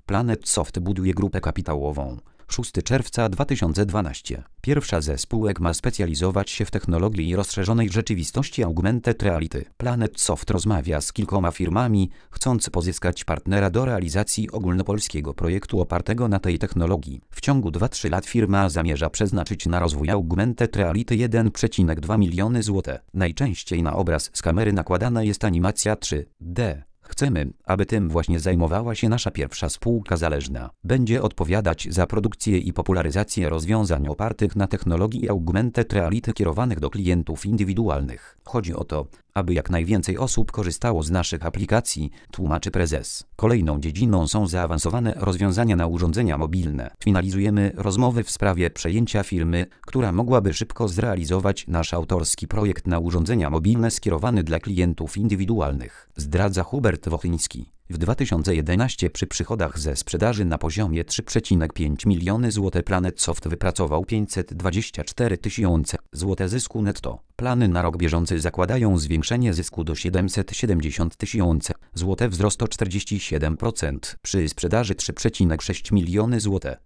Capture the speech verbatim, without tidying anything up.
Planet Soft buduje grupę kapitałową. szóstego czerwca dwa tysiące dwunastego. Pierwsza ze spółek ma specjalizować się w technologii rozszerzonej rzeczywistości Augmented Reality. Planet Soft rozmawia z kilkoma firmami, chcąc pozyskać partnera do realizacji ogólnopolskiego projektu opartego na tej technologii. W ciągu dwóch do trzech lat firma zamierza przeznaczyć na rozwój Augmented Reality jeden przecinek dwa miliony złotych. Najczęściej na obraz z kamery nakładana jest animacja trzy D. Chcemy, aby tym właśnie zajmowała się nasza pierwsza spółka zależna. Będzie odpowiadać za produkcję i popularyzację rozwiązań opartych na technologii Augmented Reality kierowanych do klientów indywidualnych. Chodzi o to, aby jak najwięcej osób korzystało z naszych aplikacji, tłumaczy prezes. Kolejną dziedziną są zaawansowane rozwiązania na urządzenia mobilne. Finalizujemy rozmowy w sprawie przejęcia firmy, która mogłaby szybko zrealizować nasz autorski projekt na urządzenia mobilne skierowany dla klientów indywidualnych, zdradza Hubert Wochyński. W dwa tysiące jedenastym przy przychodach ze sprzedaży na poziomie trzy przecinek pięć miliony złotych Planet Soft wypracował pięćset dwadzieścia cztery tysiące złotych zysku netto. Plany na rok bieżący zakładają zwiększenie zysku do siedemset siedemdziesiąt tysięcy złotych, wzrost o czterdzieści siedem procent przy sprzedaży trzy przecinek sześć miliony złotych.